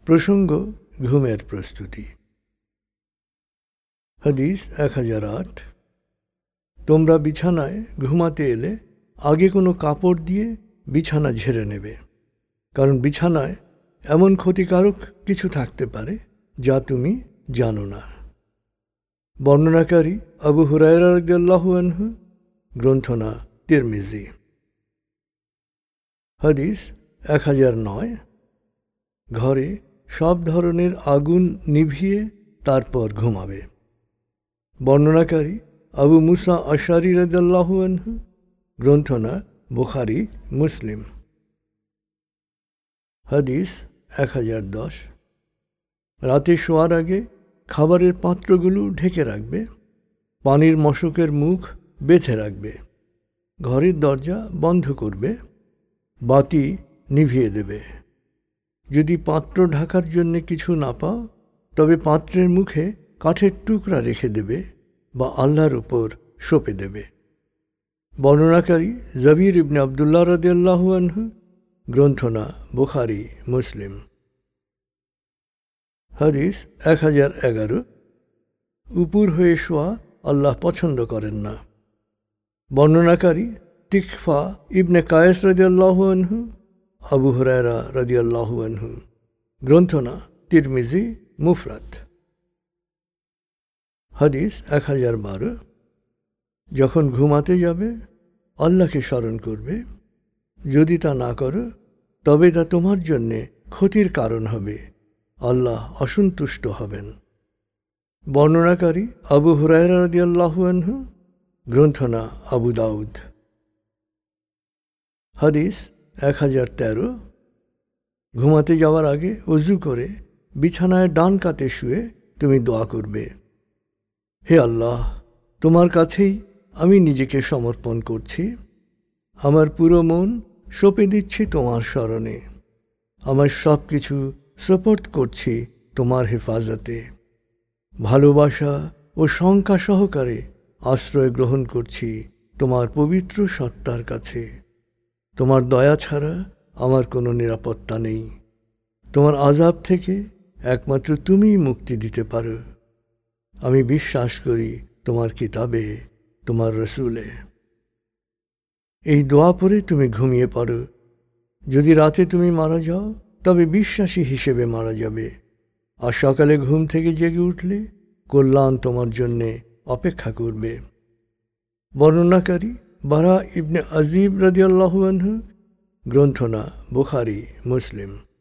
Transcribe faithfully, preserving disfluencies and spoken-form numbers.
প্রসঙ্গ ঘুমের প্রস্তুতি। হাদিস এক হাজার আট। তোমরা বিছানায় ঘুমাতে এলে আগে কোনো কাপড় দিয়ে বিছানা ঝেড়ে নেবে, কারণ বিছানায় এমন ক্ষতিকারক কিছু থাকতে পারে যা তুমি জানো না। বর্ণনাকারী আবু হুরায়রা রাদিয়াল্লাহু আনহু, গ্রন্থনা তিরমিজি। হাদিস এক হাজার নয়। ঘরে সব ধরনের আগুন নিভিয়ে তারপর ঘুমাবে। বর্ণনাকারী আবু মুসা আশআরী রাদিয়াল্লাহু আনহু, গ্রন্থনা বুখারী মুসলিম। হাদিস এক হাজার দশ। রাতে শোয়ার আগে খাবারের পাত্রগুলো ঢেকে রাখবে, পানির মশকের মুখ বেঁধে রাখবে, ঘরের দরজা বন্ধ করবে, বাতি নিভিয়ে দেবে। যদি পাত্র ঢাকার জন্য কিছু না পাও, তবে পাত্রের মুখে কাঠের টুকরা রেখে দেবে বা আল্লাহর উপর সঁপে দেবে। বর্ণনাকারী জাবির ইবনে আবদুল্লাহ রাদিয়াল্লাহু আনহু, গ্রন্থনা বুখারী মুসলিম। হাদিস এক হাজার এগারো। উপর হয়ে শোয়া আল্লাহ পছন্দ করেন না। বর্ণনাকারী তিকফা ইবনে কায়েস রাদিয়াল্লাহু আনহু, আবু হুরায়রা রাদিয়াল্লাহু আনহু, গ্রন্থনা তিরমিজি মুফরাদ। হাদিস এক হাজার বারো। যখন ঘুমাতে যাবে আল্লাহকে স্মরণ করবে, যদি তা না করো তবে তা তোমার জন্যে ক্ষতির কারণ হবে, আল্লাহ অসন্তুষ্ট হবেন। বর্ণনাকারী আবু হুরায়রা রাদিয়াল্লাহু আনহু, গ্রন্থনা আবু দাউদ। হাদিস এক হাজার তেরো। ঘুমাতে যাওয়ার আগে ওযু করে বিছানায় ডান কাতে শুয়ে তুমি দোয়া করবে, হে আল্লাহ, তোমার কাছেই আমি নিজেকে সমর্পণ করছি। আমার পুরো মন সঁপে দিচ্ছি তোমার স্মরণে। আমার সব কিছু সুপর্দ করছি তোমার হেফাজতে। ভালোবাসা ও শঙ্কা সহকারে আশ্রয় গ্রহণ করছি তোমার পবিত্র সত্তার কাছে। তোমার দয়া ছাড়া আমার কোনো নিরাপত্তা নেই। তোমার আযাব থেকে একমাত্র তুমিই মুক্তি দিতে পারো। আমি বিশ্বাস করি তোমার কিতাবে, তোমার রসুলে। এই দোয়া পড়ে তুমি ঘুমিয়ে পড়ো। যদি রাতে তুমি মারা যাও তবে বিশ্বাসী হিসেবে মারা যাবে, আর সকালে ঘুম থেকে জেগে উঠলে কল্যাণ তোমার জন্যে অপেক্ষা করবে। বর্ণনাকারী বারা ইবনে আজিব রাদিয়াল্লাহু আনহু, গ্রন্থনা বুখারী মুসলিম।